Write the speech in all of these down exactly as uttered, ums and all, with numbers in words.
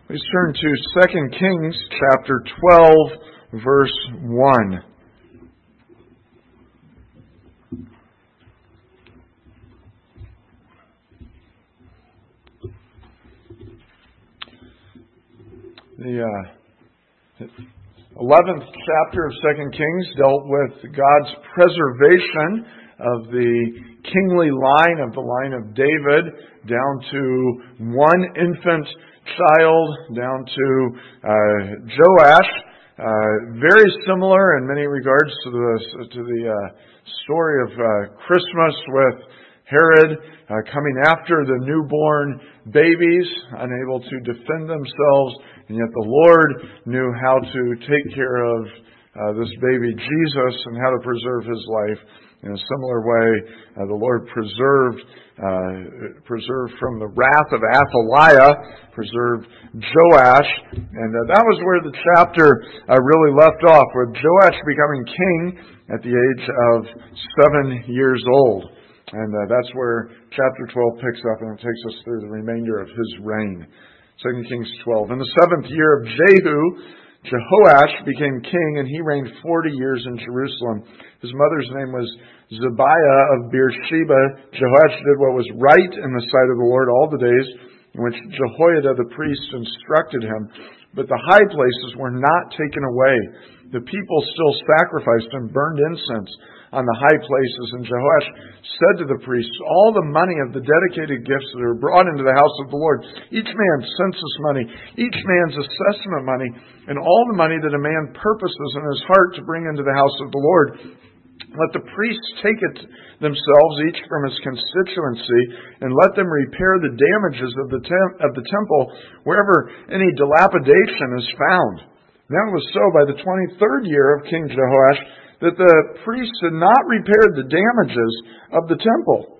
Please turn to Second Kings chapter twelve, verse one. The uh, eleventh chapter of Second Kings dealt with God's preservation of the kingly line, of the line of David, down to one infant child, down to uh, Joash. Uh, very similar in many regards to the to the uh, story of uh, Christmas with Herod uh, coming after the newborn babies, unable to defend themselves, and yet the Lord knew how to take care of uh, this baby Jesus and how to preserve his life. In a similar way, uh, the Lord preserved uh, preserved from the wrath of Athaliah, preserved Joash, and uh, that was where the chapter uh, really left off, with Joash becoming king at the age of seven years old. And uh, that's where chapter twelve picks up, and it takes us through the remainder of his reign. Second Kings twelve. In the seventh year of Jehu, Jehoash became king, and he reigned forty years in Jerusalem. His mother's name was Zebiah of Beersheba. Jehoash did what was right in the sight of the Lord all the days in which Jehoiada the priest instructed him. But the high places were not taken away. The people still sacrificed and burned incense on the high places. And Jehoash said to the priests, all the money of the dedicated gifts that are brought into the house of the Lord, each man's census money, each man's assessment money, and all the money that a man purposes in his heart to bring into the house of the Lord, let the priests take it themselves, each from his constituency, and let them repair the damages of the tem- of the temple wherever any dilapidation is found. Now it was so by the twenty-third year of King Jehoash that the priests had not repaired the damages of the temple.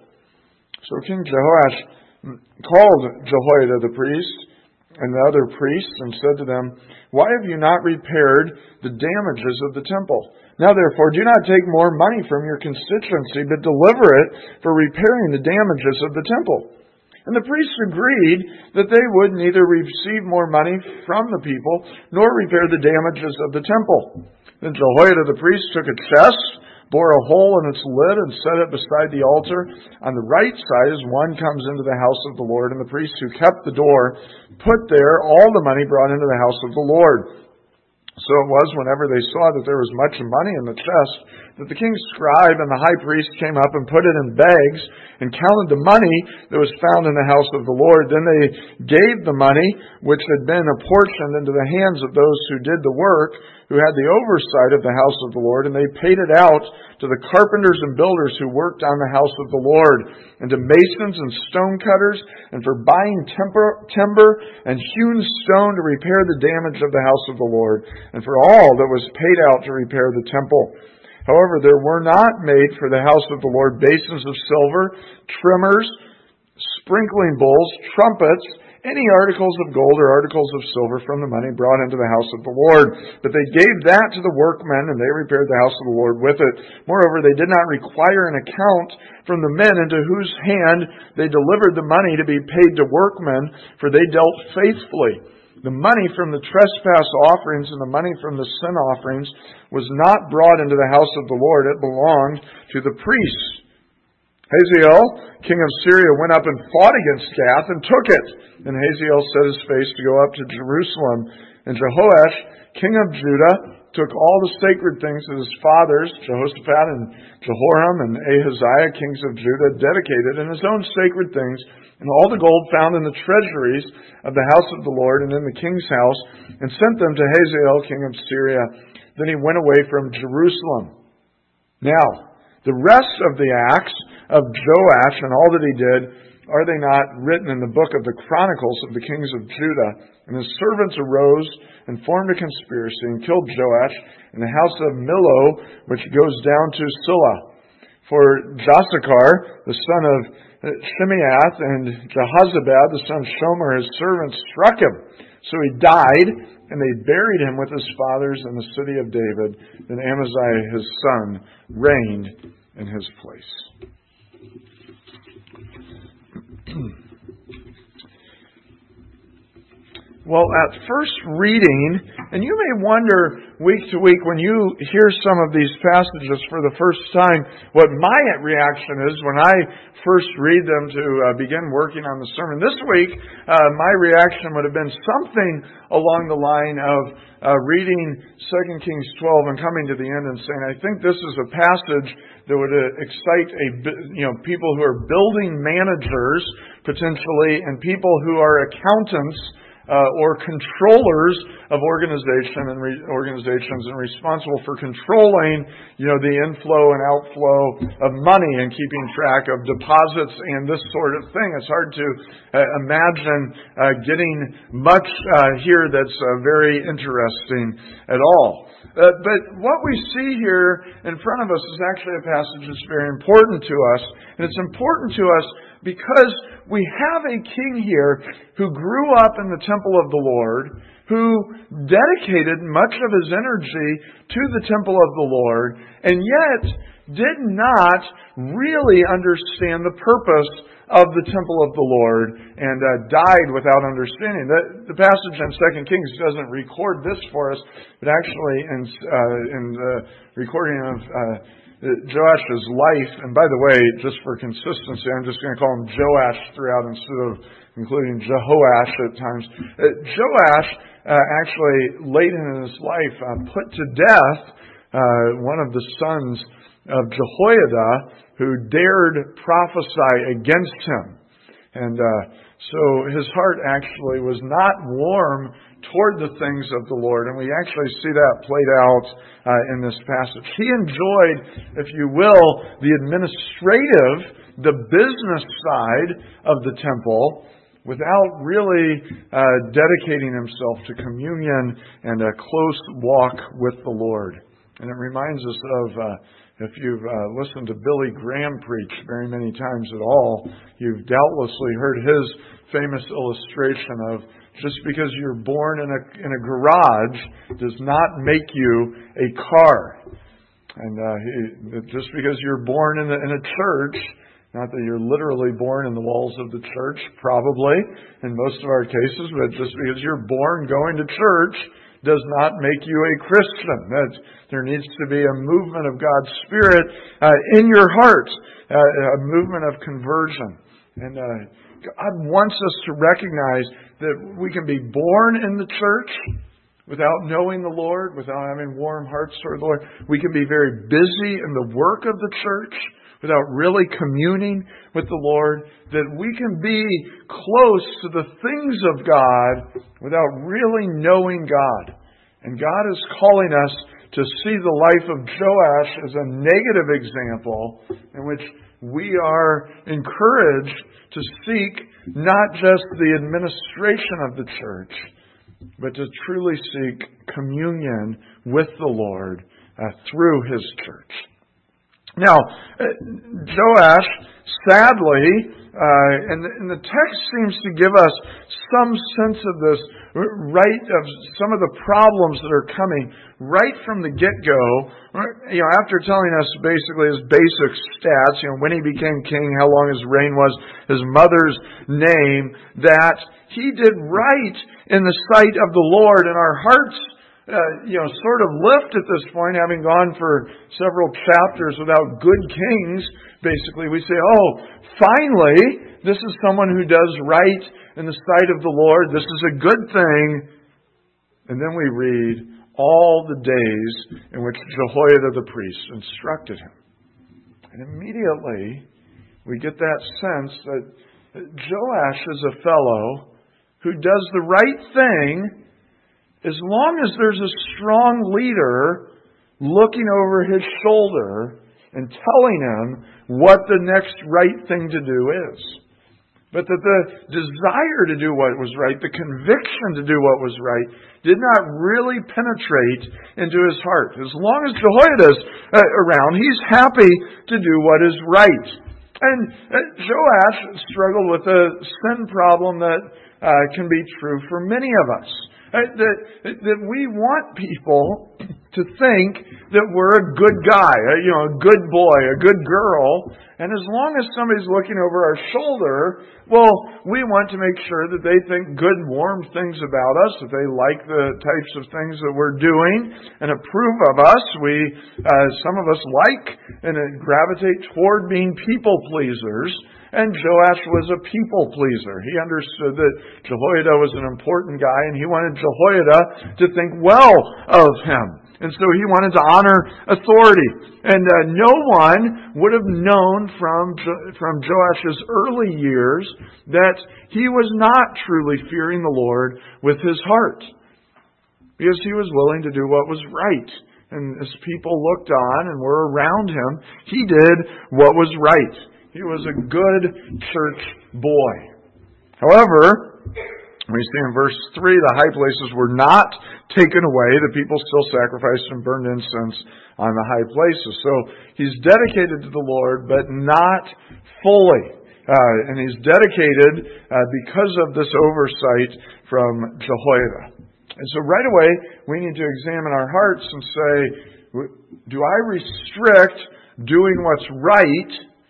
So King Jehoash called Jehoiada the priest and the other priests and said to them, why have you not repaired the damages of the temple? Now therefore do not take more money from your constituency, but deliver it for repairing the damages of the temple. And the priests agreed that they would neither receive more money from the people nor repair the damages of the temple. Then Jehoiada the priest took a chest, bore a hole in its lid, and set it beside the altar on the right side as one comes into the house of the Lord. And the priests who kept the door put there all the money brought into the house of the Lord. So it was, whenever they saw that there was much money in the chest, that the king's scribe and the high priest came up and put it in bags and counted the money that was found in the house of the Lord. Then they gave the money, which had been apportioned, into the hands of those who did the work, who had the oversight of the house of the Lord, and they paid it out to the carpenters and builders who worked on the house of the Lord, and to masons and stone cutters, and for buying timber, timber and hewn stone to repair the damage of the house of the Lord, and for all that was paid out to repair the temple. However, there were not made for the house of the Lord basins of silver, trimmers, sprinkling bowls, trumpets, any articles of gold or articles of silver from the money brought into the house of the Lord. But they gave that to the workmen, and they repaired the house of the Lord with it. Moreover, they did not require an account from the men into whose hand they delivered the money to be paid to workmen, for they dealt faithfully. The money from the trespass offerings and the money from the sin offerings was not brought into the house of the Lord. It belonged to the priests. Hazael, king of Syria, went up and fought against Gath and took it. And Hazael set his face to go up to Jerusalem. And Jehoash, king of Judah, took all the sacred things that his fathers, Jehoshaphat and Jehoram and Ahaziah, kings of Judah, dedicated, and his own sacred things, and all the gold found in the treasuries of the house of the Lord and in the king's house, and sent them to Hazael, king of Syria. Then he went away from Jerusalem. Now, the rest of the acts of Joash and all that he did, are they not written in the book of the Chronicles of the kings of Judah? And his servants arose and formed a conspiracy and killed Joash in the house of Millo, which goes down to Silla. For Josachar, the son of Shimeath, and Jehozabad, the son of Shomer, his servants, struck him. So he died, and they buried him with his fathers in the city of David. Then Amaziah, his son, reigned in his place. Well, at first reading, and you may wonder week to week when you hear some of these passages for the first time, what my reaction is when I first read them to uh, begin working on the sermon. This week, uh, my reaction would have been something along the line of uh, reading Second Kings twelve and coming to the end and saying, I think this is a passage that would uh, excite a you know people who are building managers potentially and people who are accountants Uh, or controllers of organization and re- organizations and responsible for controlling, you know, the inflow and outflow of money and keeping track of deposits and this sort of thing. It's hard to uh, imagine uh, getting much uh, here that's uh, very interesting at all. Uh, but what we see here in front of us is actually a passage that's very important to us. And it's important to us because we have a king here who grew up in the temple of the Lord, who dedicated much of his energy to the temple of the Lord, and yet did not really understand the purpose of the temple of the Lord and uh, died without understanding. The, the passage in Second Kings doesn't record this for us, but actually in, uh, in the recording of uh, Joash's life, and by the way, just for consistency, I'm just going to call him Joash throughout instead of including Jehoash at times. Uh, Joash uh, actually, late in his life, uh, put to death uh, one of the sons of Jehoiada who dared prophesy against him. And uh, so his heart actually was not warm toward the things of the Lord. And we actually see that played out uh, in this passage. He enjoyed, if you will, the administrative, the business side of the temple without really uh, dedicating himself to communion and a close walk with the Lord. And it reminds us of, uh, if you've uh, listened to Billy Graham preach very many times at all, you've doubtlessly heard his famous illustration of just because you're born in a in a garage does not make you a car. And uh, he, just because you're born in a, in a church, not that you're literally born in the walls of the church, probably, in most of our cases, but just because you're born going to church does not make you a Christian. That there needs to be a movement of God's Spirit uh, in your heart, uh, a movement of conversion. And uh, God wants us to recognize that we can be born in the church without knowing the Lord, without having warm hearts toward the Lord. We can be very busy in the work of the church without really communing with the Lord. That we can be close to the things of God without really knowing God. And God is calling us to see the life of Joash as a negative example in which we are encouraged to seek not just the administration of the church, but to truly seek communion with the Lord uh, through His church. Now, uh, Joash, sadly, uh, and, and the text seems to give us some sense of this, right, of some of the problems that are coming right from the get-go. You know, after telling us basically his basic stats, you know, when he became king, how long his reign was, his mother's name, that he did right in the sight of the Lord, and our hearts Uh, you know, sort of lift at this point, having gone for several chapters without good kings. Basically, we say, oh, finally, this is someone who does right in the sight of the Lord. This is a good thing. And then we read all the days in which Jehoiada the priest instructed him. And immediately, we get that sense that Joash is a fellow who does the right thing as long as there's a strong leader looking over his shoulder and telling him what the next right thing to do is. But that the desire to do what was right, the conviction to do what was right, did not really penetrate into his heart. As long as Jehoiada's uh, around, he's happy to do what is right. And uh, Joash struggled with a sin problem that uh, can be true for many of us. Uh, that, that we want people to think that we're a good guy, a, you know, a good boy, a good girl. And as long as somebody's looking over our shoulder, well, we want to make sure that they think good, warm things about us, that they like the types of things that we're doing and approve of us. We, uh, some of us like and gravitate toward being people pleasers. And Joash was a people pleaser. He understood that Jehoiada was an important guy, and he wanted Jehoiada to think well of him. And so he wanted to honor authority. And uh, no one would have known from, from Joash's early years that he was not truly fearing the Lord with his heart, because he was willing to do what was right. And as people looked on and were around him, he did what was right. He was a good church boy. However, we see in verse three, the high places were not taken away. The people still sacrificed and burned incense on the high places. So he's dedicated to the Lord, but not fully. Uh, and he's dedicated uh, because of this oversight from Jehoiada. And so right away, we need to examine our hearts and say, do I restrict doing what's right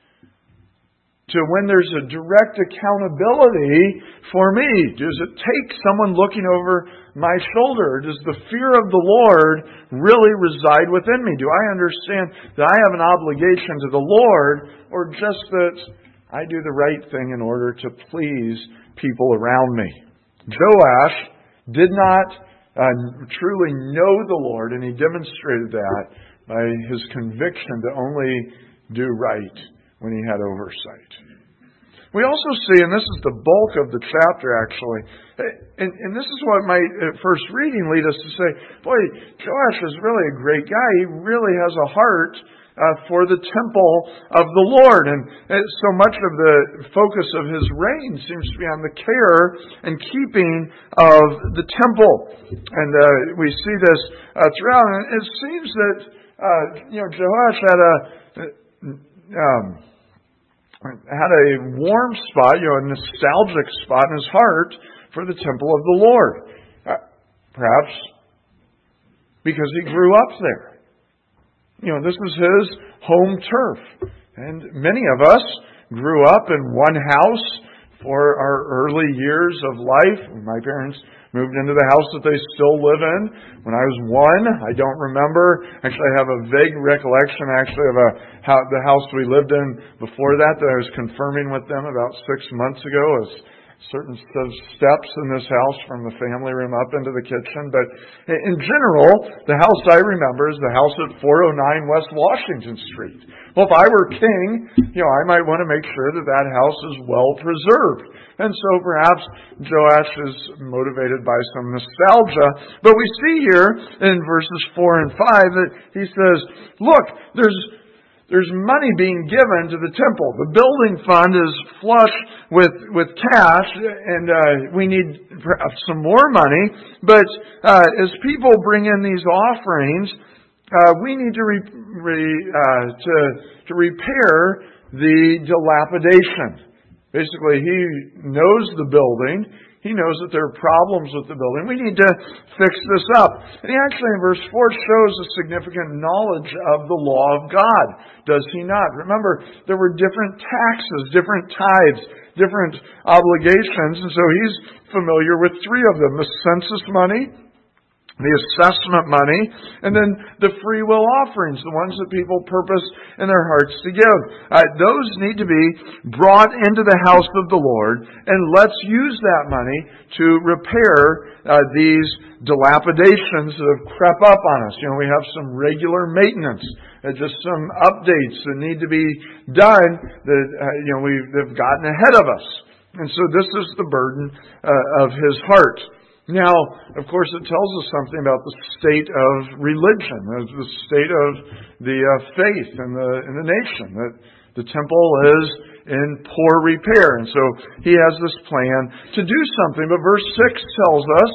to when there's a direct accountability for me? Does it take someone looking over my shoulder? Does the fear of the Lord really reside within me? Do I understand that I have an obligation to the Lord, or just that I do the right thing in order to please people around me? Joash did not uh, truly know the Lord, and he demonstrated that by his conviction to only do right when he had oversight. We also see, and this is the bulk of the chapter actually, and, and this is what might at first reading lead us to say, boy, Joash is really a great guy. He really has a heart uh, for the temple of the Lord. And so much of the focus of his reign seems to be on the care and keeping of the temple. And uh, we see this uh, throughout. And it seems that uh, you know Joash had a... Um, had a warm spot, you know, a nostalgic spot in his heart for the temple of the Lord. Uh, perhaps because he grew up there. You know, this was his home turf. And many of us grew up in one house for our early years of life. My parents moved into the house that they still live in when I was one. I don't remember. Actually, I have a vague recollection actually of a, how, the house we lived in before that that I was confirming with them about six months ago. As certain steps in this house from the family room up into the kitchen. But in general, the house I remember is the house at four oh nine West Washington Street. Well, if I were king, you know, I might want to make sure that that house is well preserved. And so perhaps Joash is motivated by some nostalgia. But we see here in verses four and five that he says, look, there's There's money being given to the temple. The building fund is flush with, with cash, and uh, we need perhaps some more money. But uh, as people bring in these offerings, uh, we need to re, re, uh, to to repair the dilapidation. Basically, he knows the building. He knows that there are problems with the building. We need to fix this up. And he actually, in verse four, shows a significant knowledge of the law of God. Does he not? Remember, there were different taxes, different tithes, different obligations. And so he's familiar with three of them. The census money, the assessment money, and then the free will offerings, the ones that people purpose in their hearts to give. Uh, those need to be brought into the house of the Lord, and let's use that money to repair uh, these dilapidations that have crept up on us. You know, we have some regular maintenance, uh, just some updates that need to be done that uh, you know we've they've gotten ahead of us, and so this is the burden uh, of his heart. Now, of course, it tells us something about the state of religion, the state of the uh, faith in the in the nation, that the temple is in poor repair. And so he has this plan to do something. But verse six tells us,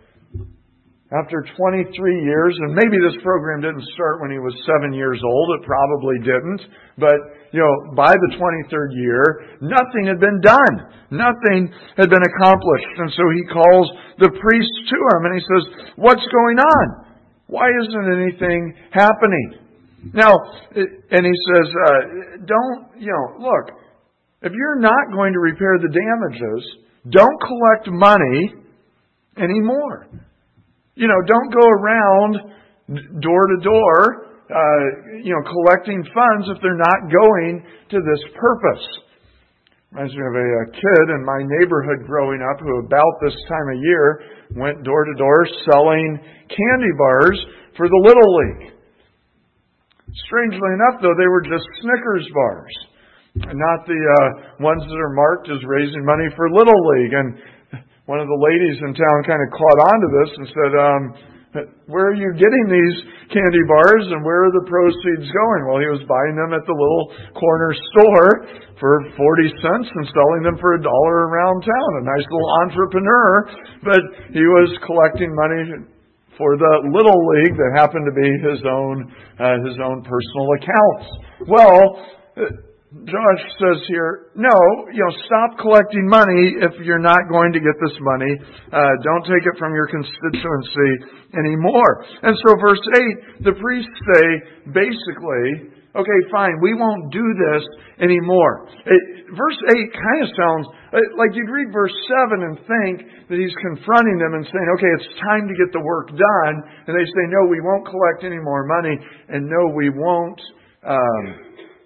after twenty-three years, and maybe this program didn't start when he was seven years old, it probably didn't, but you know, by the twenty-third year, nothing had been done. Nothing had been accomplished. And so he calls the priest to him and he says, what's going on? Why isn't anything happening? Now, and he says, uh, don't, you know, look, if you're not going to repair the damages, don't collect money anymore. You know, don't go around door to door, uh, you know, collecting funds if they're not going to this purpose. Reminds me of a, a kid in my neighborhood growing up who about this time of year went door to door selling candy bars for the Little League. Strangely enough, though, they were just Snickers bars, not the uh, ones that are marked as raising money for Little League. And one of the ladies in town kind of caught on to this and said, um, where are you getting these candy bars and where are the proceeds going? Well, he was buying them at the little corner store for forty cents and selling them for a dollar around town. A nice little entrepreneur, but he was collecting money for the Little League that happened to be his own, uh, his own personal accounts. Well, Josh says here, no, you know, stop collecting money if you're not going to get this money. Uh, don't take it from your constituency anymore. And so verse eight, the priests say, basically, okay, fine, we won't do this anymore. It, verse eight kind of sounds like you'd read verse seven and think that he's confronting them and saying, okay, it's time to get the work done. And they say, no, we won't collect any more money. And no, we won't... Um,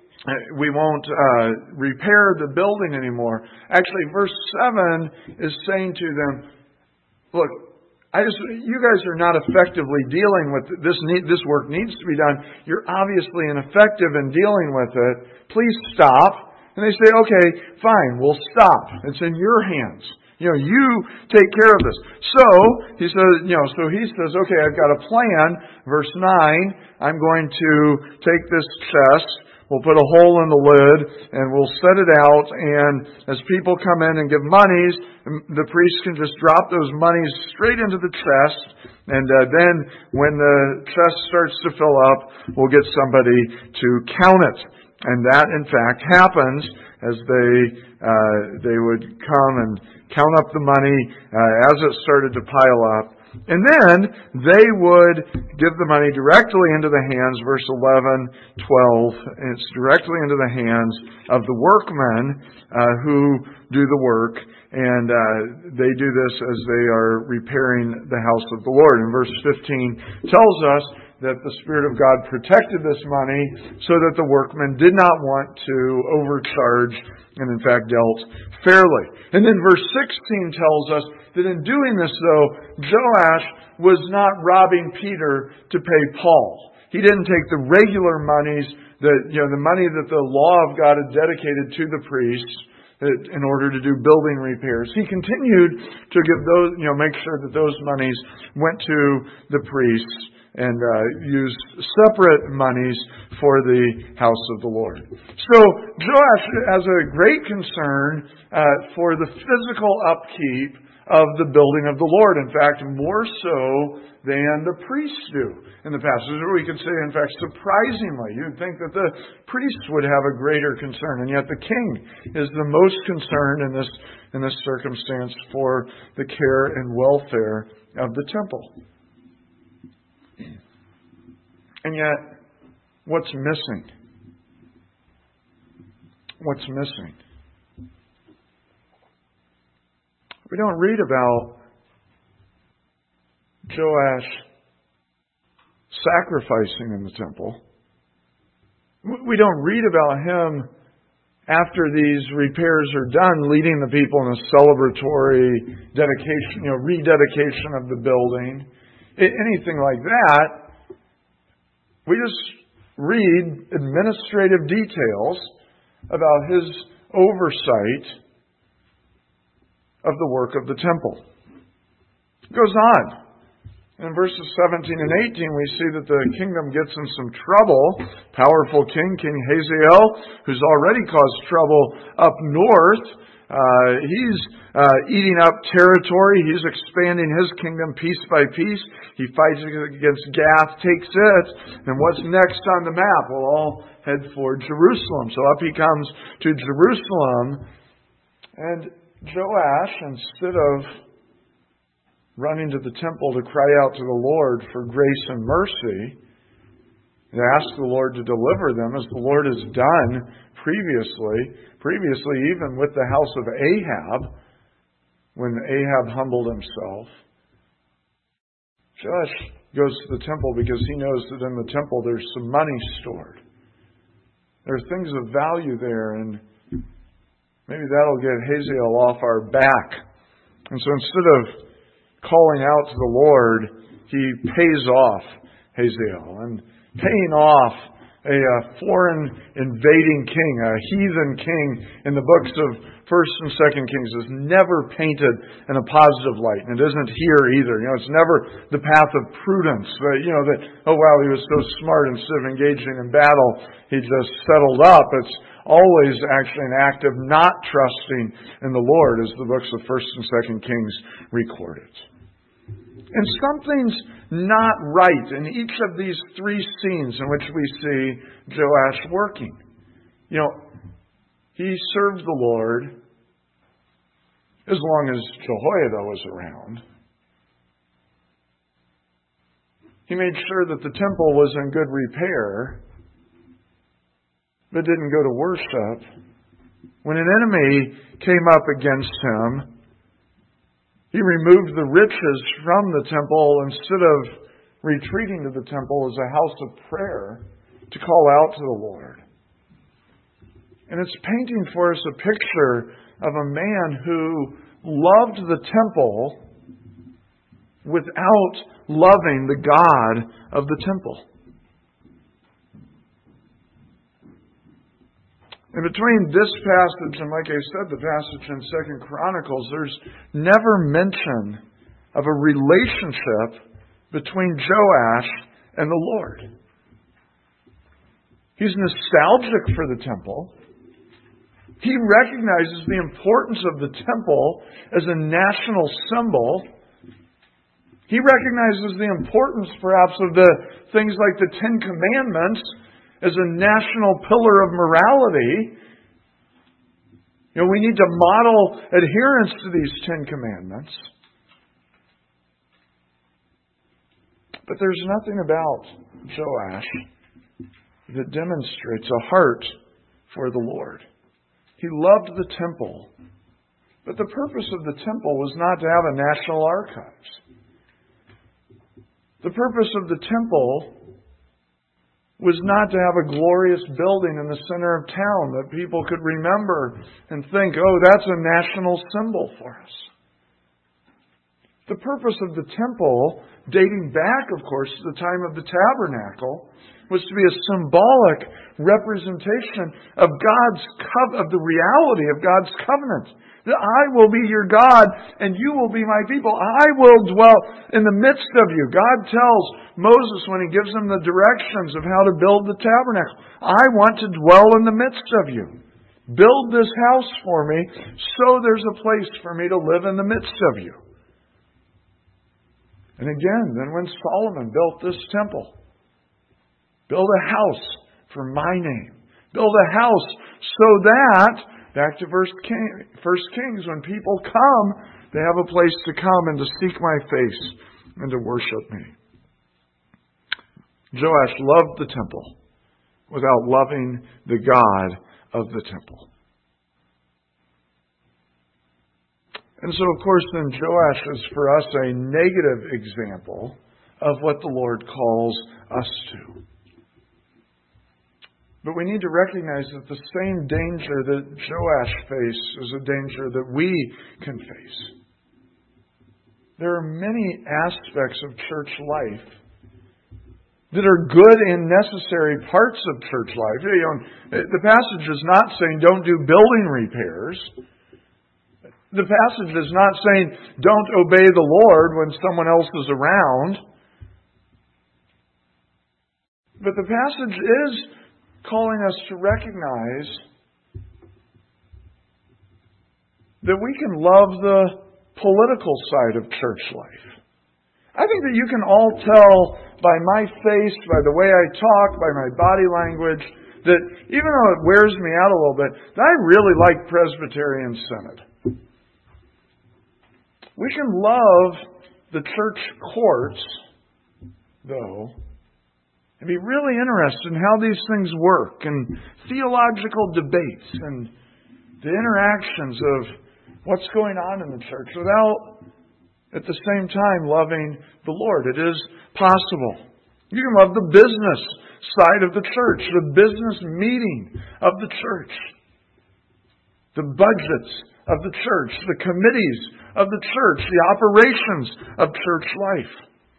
We won't uh, repair the building anymore. Actually, verse seven is saying to them, look, I just, you guys are not effectively dealing with this. Need, this work needs to be done. You're obviously ineffective in dealing with it. Please stop. And they say, okay, fine, we'll stop. It's in your hands. You know, you take care of this. So, he says, you know, so he says, okay, I've got a plan. Verse nine, I'm going to take this chest. We'll put a hole in the lid and we'll set it out, and as people come in and give monies, the priest can just drop those monies straight into the chest, and uh, then when the chest starts to fill up, we'll get somebody to count it. And that, in fact, happens as they uh, they would come and count up the money uh, as it started to pile up. And then they would give the money directly into the hands, verse eleven, twelve, and it's directly into the hands of the workmen uh, who do the work. And uh, they do this as they are repairing the house of the Lord. And verse fifteen tells us that the Spirit of God protected this money so that the workmen did not want to overcharge and in fact dealt fairly. And then verse sixteen tells us that in doing this, though, Joash was not robbing Peter to pay Paul. He didn't take the regular monies, that, you know, the money that the law of God had dedicated to the priests in order to do building repairs. He continued to give those, you know, make sure that those monies went to the priests and uh, used separate monies for the house of the Lord. So Joash has a great concern uh, for the physical upkeep of the building of the Lord. In fact, more so than the priests do in the passage. Or we could say, in fact, surprisingly, you'd think that the priests would have a greater concern, and yet the king is the most concerned in this in this circumstance for the care and welfare of the temple. And yet, what's missing? What's missing? We don't read about Joash sacrificing in the temple. We don't read about him after these repairs are done, leading the people in a celebratory dedication, you know, rededication of the building, anything like that. We just read administrative details about his oversight of the work of the temple. It goes on. In verses seventeen and eighteen, we see that the kingdom gets in some trouble. Powerful king, King Hazael, who's already caused trouble up north. Uh, he's uh, eating up territory. He's expanding his kingdom piece by piece. He fights against Gath, takes it. And what's next on the map? We'll all head for Jerusalem. So up he comes to Jerusalem. And Joash, instead of running to the temple to cry out to the Lord for grace and mercy, to ask the Lord to deliver them, as the Lord has done previously, previously even with the house of Ahab, when Ahab humbled himself. Joash goes to the temple because he knows that in the temple there's some money stored. There are things of value there, and maybe that'll get Hazael off our back. And so instead of calling out to the Lord, he pays off Hazael. And paying off a, a foreign invading king, a heathen king in the books of First and Second Kings is never painted in a positive light. And it isn't here either. You know, it's never the path of prudence. But, you know, that, oh wow, he was so smart, instead of engaging in battle, he just settled up. It's always actually an act of not trusting in the Lord, as the books of First and Second Kings record it. And something's not right in each of these three scenes in which we see Joash working. You know, he served the Lord as long as Jehoiada was around. He made sure that the temple was in good repair, but didn't go to worship. When an enemy came up against him, he removed the riches from the temple instead of retreating to the temple as a house of prayer to call out to the Lord. And it's painting for us a picture of a man who loved the temple without loving the God of the temple. And between this passage and, like I said, the passage in Second Chronicles, there's never mention of a relationship between Joash and the Lord. He's nostalgic for the temple. He recognizes the importance of the temple as a national symbol. He recognizes the importance, perhaps, of the things like the Ten Commandments as a national pillar of morality. You know, we need to model adherence to these Ten Commandments. But there's nothing about Joash that demonstrates a heart for the Lord. He loved the temple, but the purpose of the temple was not to have a national archives. The purpose of the temple was not to have a glorious building in the center of town that people could remember and think, oh, that's a national symbol for us. The purpose of the temple, dating back, of course, to the time of the tabernacle, was to be a symbolic representation of God's co- of the reality of God's covenant. That I will be your God and you will be my people. I will dwell in the midst of you. God tells Moses when he gives him the directions of how to build the tabernacle, I want to dwell in the midst of you. Build this house for me so there's a place for me to live in the midst of you. And again, then when Solomon built this temple, build a house for my name. Build a house so that, back to First Kings, when people come, they have a place to come and to seek my face and to worship me. Joash loved the temple without loving the God of the temple. And so, of course, then Joash is for us a negative example of what the Lord calls us to. But we need to recognize that the same danger that Joash faced is a danger that we can face. There are many aspects of church life that are good and necessary parts of church life. You know, the passage is not saying don't do building repairs. The passage is not saying don't obey the Lord when someone else is around. But the passage is calling us to recognize that we can love the political side of church life. I think that you can all tell by my face, by the way I talk, by my body language, that even though it wears me out a little bit, that I really like Presbyterian Synod. We can love the church courts, though, and be really interested in how these things work, and theological debates, and the interactions of what's going on in the church, without, at the same time, loving the Lord. It is possible. You can love the business side of the church, the business meeting of the church, the budgets of the church, the committees of the church, the operations of church life.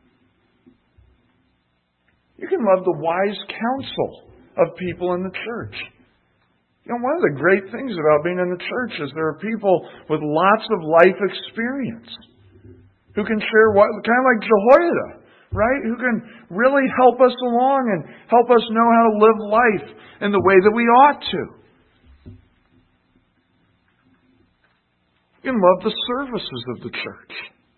You can love the wise counsel of people in the church. You know, one of the great things about being in the church is there are people with lots of life experience who can share what, kind of like Jehoiada, right? Who can really help us along and help us know how to live life in the way that we ought to. You can love the services of the church.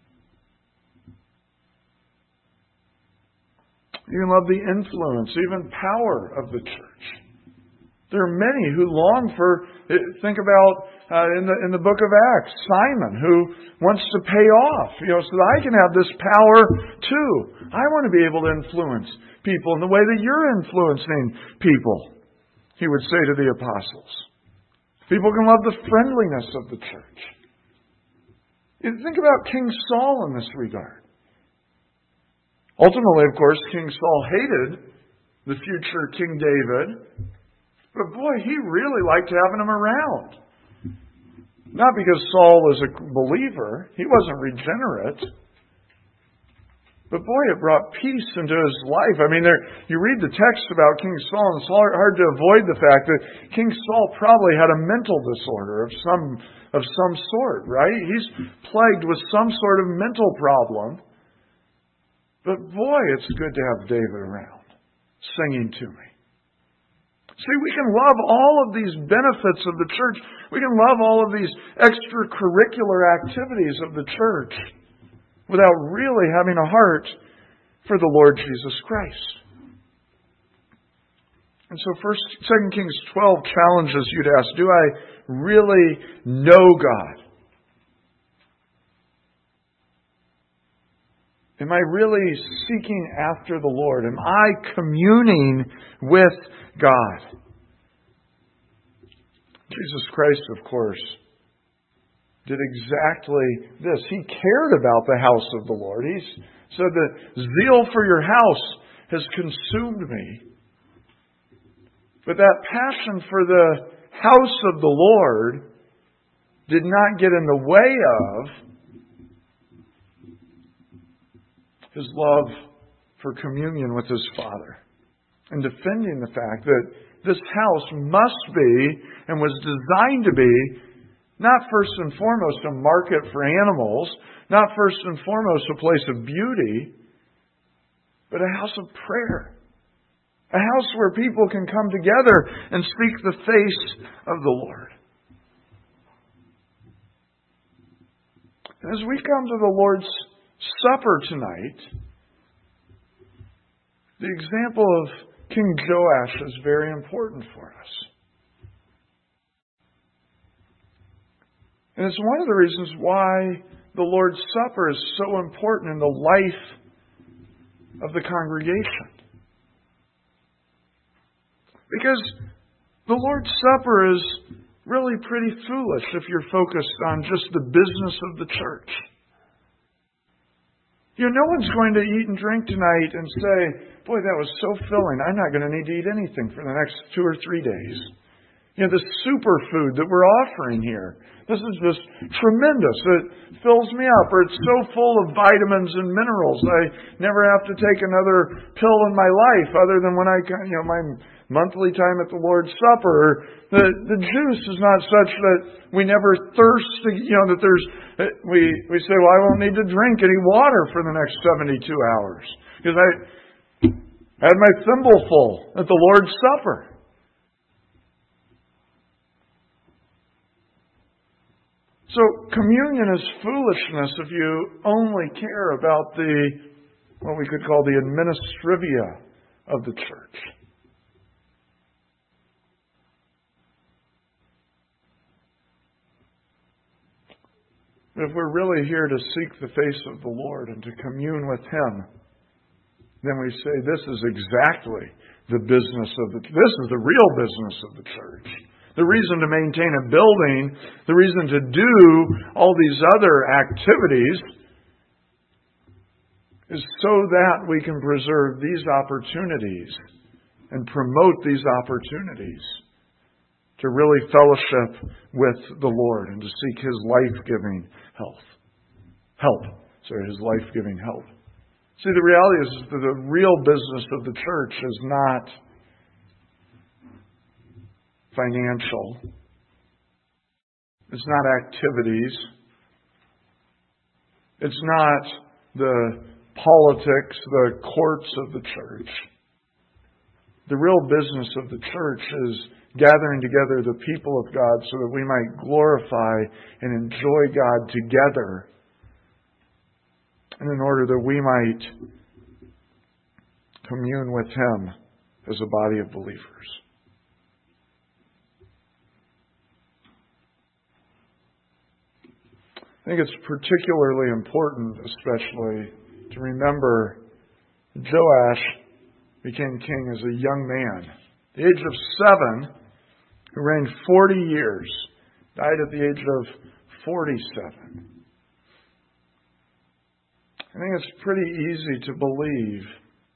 You can love the influence, even power of the church. There are many who long for, think about uh, in the in the book of Acts, Simon, who wants to pay off, you know, so that I can have this power too. I want to be able to influence people in the way that you're influencing people, he would say to the apostles. People can love the friendliness of the church. You think about King Saul in this regard. Ultimately, of course, King Saul hated the future King David. But boy, he really liked having him around. Not because Saul was a believer. He wasn't regenerate. But boy, it brought peace into his life. I mean, there you read the text about King Saul, and it's hard to avoid the fact that King Saul probably had a mental disorder of some of some sort, right? He's plagued with some sort of mental problem. But boy, it's good to have David around, singing to me. See, we can love all of these benefits of the church. We can love all of these extracurricular activities of the church without really having a heart for the Lord Jesus Christ. And so First, Second Kings twelve challenges you to ask, do I really know God? Am I really seeking after the Lord? Am I communing with God? Jesus Christ, of course, did exactly this. He cared about the house of the Lord. He said that zeal for your house has consumed me. But that passion for the house of the Lord did not get in the way of his love for communion with his Father, and defending the fact that this house must be, and was designed to be, not first and foremost a market for animals, not first and foremost a place of beauty, but a house of prayer. A house where people can come together and seek the face of the Lord. And as we come to the Lord's Supper tonight, the example of King Joash is very important for us. And it's one of the reasons why the Lord's Supper is so important in the life of the congregation. Because the Lord's Supper is really pretty foolish if you're focused on just the business of the church. You know, no one's going to eat and drink tonight and say, boy, that was so filling. I'm not going to need to eat anything for the next two or three days. You know, the superfood that we're offering here, this is just tremendous. It fills me up, or it's so full of vitamins and minerals. I never have to take another pill in my life other than when I, you know, my monthly time at the Lord's Supper. The the juice is not such that we never thirst. To, you know, that there's we we say, well, I won't need to drink any water for the next seventy-two hours because I had my thimble full at the Lord's Supper. So communion is foolishness if you only care about the, what we could call the administrivia of the church. But if we're really here to seek the face of the Lord and to commune with Him, then we say this is exactly the business of the, this is the real business of the church. The reason to maintain a building, the reason to do all these other activities is so that we can preserve these opportunities and promote these opportunities to really fellowship with the Lord and to seek His life-giving health. Help. Sorry, His life-giving help. See, the reality is that the real business of the church is not financial. It's not activities. It's not the politics, the courts of the church. The real business of the church is gathering together the people of God so that we might glorify and enjoy God together, and in order that we might commune with Him as a body of believers. I think it's particularly important, especially, to remember Joash became king as a young man. At the age of seven, who reigned forty years, died at the age of forty-seven. I think it's pretty easy to believe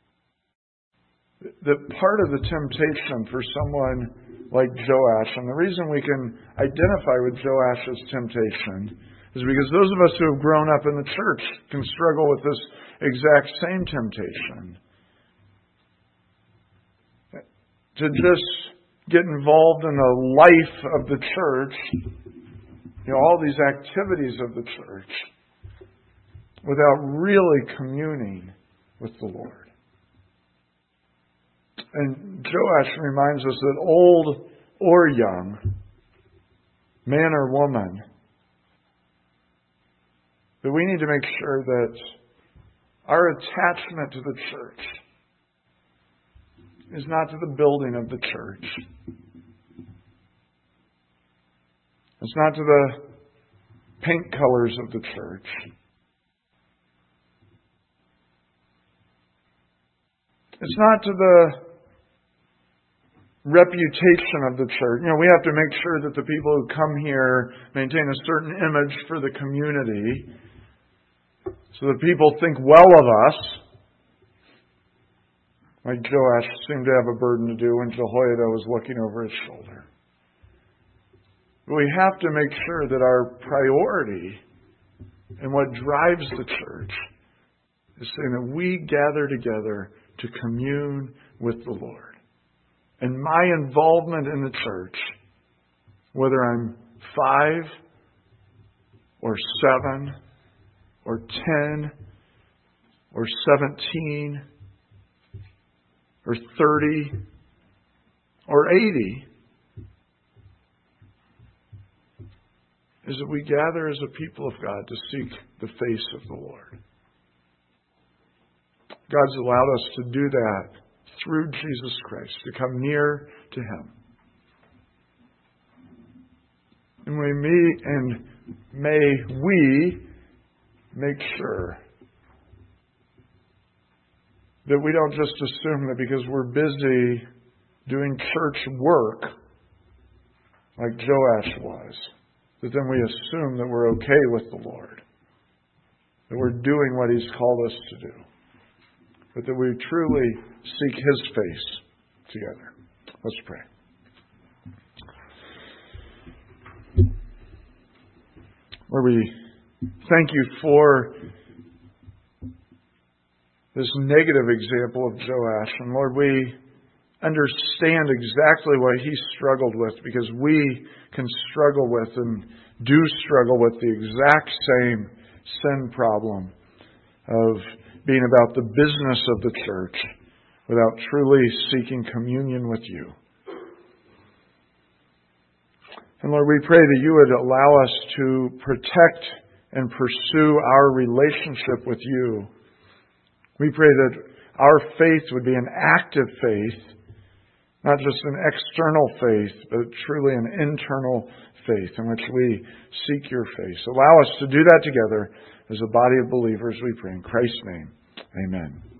that part of the temptation for someone like Joash, and the reason we can identify with Joash's temptation, is because those of us who have grown up in the church can struggle with this exact same temptation. To just get involved in the life of the church, you know, all these activities of the church, without really communing with the Lord. And Joash reminds us that old or young, man or woman, that we need to make sure that our attachment to the church is not to the building of the church. It's not to the paint colors of the church. It's not to the reputation of the church. You know, we have to make sure that the people who come here maintain a certain image for the community so that people think well of us, like Joash seemed to have a burden to do when Jehoiada was looking over his shoulder. But we have to make sure that our priority and what drives the church is saying that we gather together to commune with the Lord. And my involvement in the church, whether I'm five or seven or ten or seventeen or thirty or eighty, is that we gather as a people of God to seek the face of the Lord. God's allowed us to do that through Jesus Christ, to come near to Him. And we may, and may we make sure that we don't just assume that because we're busy doing church work, like Joash was, that then we assume that we're okay with the Lord, that we're doing what He's called us to do, but that we truly seek His face together. Let's pray. Lord, we thank You for this negative example of Joash. And Lord, we understand exactly what he struggled with, because we can struggle with and do struggle with the exact same sin problem of being about the business of the church without truly seeking communion with You. And Lord, we pray that You would allow us to protect and pursue our relationship with You. We pray that our faith would be an active faith Not just an external faith, but truly an internal faith in which we seek your face. Allow us to do that together as a body of believers, we pray. In Christ's name, amen.